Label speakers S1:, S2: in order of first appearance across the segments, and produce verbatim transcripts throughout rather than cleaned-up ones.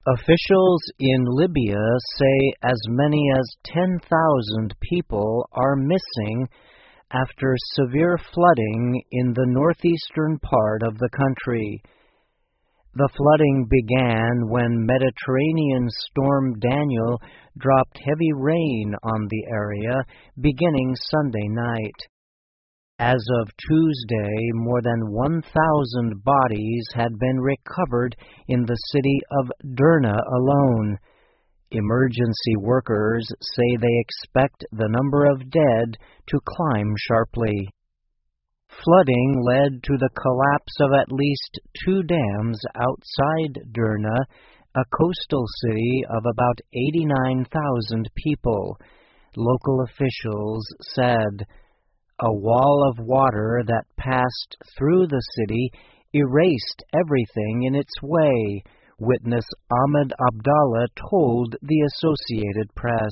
S1: Officials in Libya say as many as ten thousand people are missing after severe flooding in the northeastern part of the country. The flooding began when Mediterranean storm Daniel dropped heavy rain on the area beginning Sunday night. As of Tuesday, more than one thousand bodies had been recovered in the city of Derna alone. Emergency workers say they expect the number of dead to climb sharply. Flooding led to the collapse of at least two dams outside Derna, a coastal city of about eighty-nine thousand people, local officials said. A wall of water that passed through the city erased everything in its way, witness Ahmed Abdallah told the Associated Press.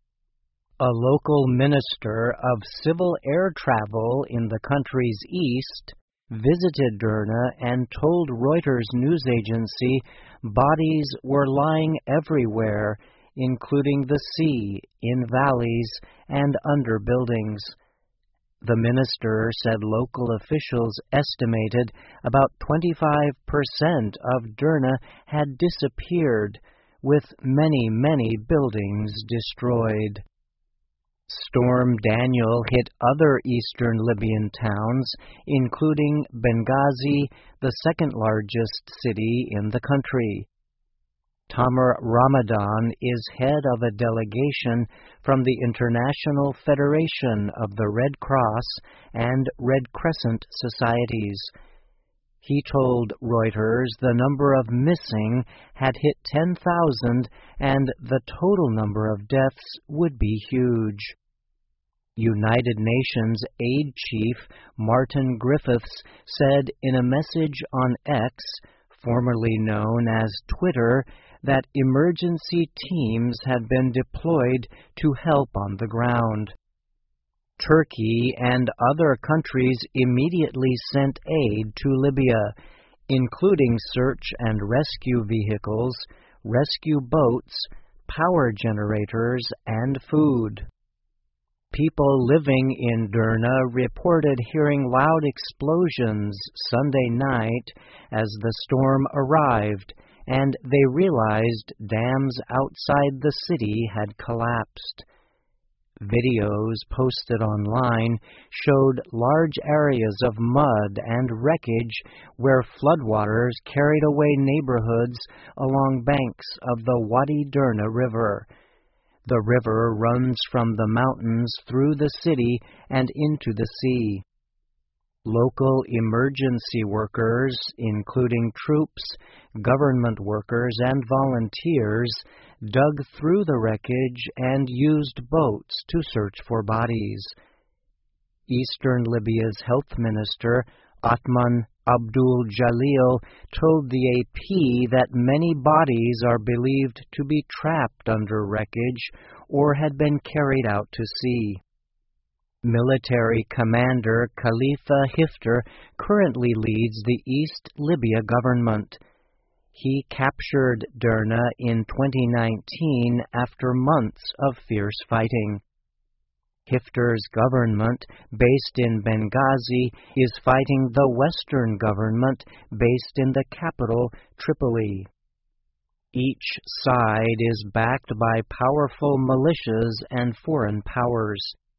S1: A local minister of civil air travel in the country's east visited Derna and told Reuters news agency bodies were lying everywhere, including the sea, in valleys, and under buildings. The minister said local officials estimated about twenty-five percent of Derna had disappeared, with many, many buildings destroyed. Storm Daniel hit other eastern Libyan towns, including Benghazi, the second largest city in the country. Tamar Ramadan is head of a delegation from the International Federation of the Red Cross and Red Crescent Societies. He told Reuters the number of missing had hit ten thousand and the total number of deaths would be huge. United Nations Aid Chief Martin Griffiths said in a message on X, formerly known as Twitter, that emergency teams had been deployed to help on the ground. Turkey and other countries immediately sent aid to Libya, including search and rescue vehicles, rescue boats, power generators, and food. People living in Derna reported hearing loud explosions Sunday night as the storm arrived, and they realized dams outside the city had collapsed. Videos posted online showed large areas of mud and wreckage where floodwaters carried away neighborhoods along banks of the Wadi Derna River. The river runs from the mountains through the city and into the sea. Local emergency workers, including troops, government workers, and volunteers, dug through the wreckage and used boats to search for bodies. Eastern Libya's health minister, Atman Abdul Jalil, told the A P that many bodies are believed to be trapped under wreckage or had been carried out to sea. Military Commander Khalifa Hifter currently leads the East Libya government. He captured Derna in twenty nineteen after months of fierce fighting. Hifter's government, based in Benghazi, is fighting the Western government, based in the capital, Tripoli. Each side is backed by powerful militias and foreign powers.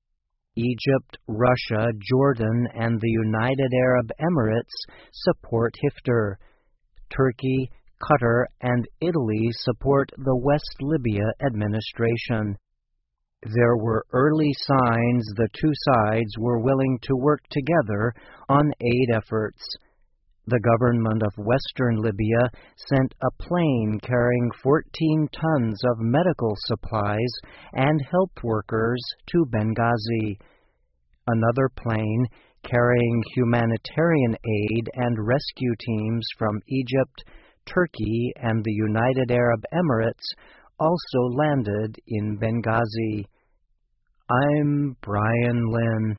S1: Egypt, Russia, Jordan, and the United Arab Emirates support Hifter. Turkey, Qatar, and Italy support the West Libya administration. There were early signs the two sides were willing to work together on aid efforts. The government of Western Libya sent a plane carrying fourteen tons of medical supplies and health workers to Benghazi. Another plane carrying humanitarian aid and rescue teams from Egypt, Turkey, and the United Arab Emirates also landed in Benghazi. I'm Brian Lynn.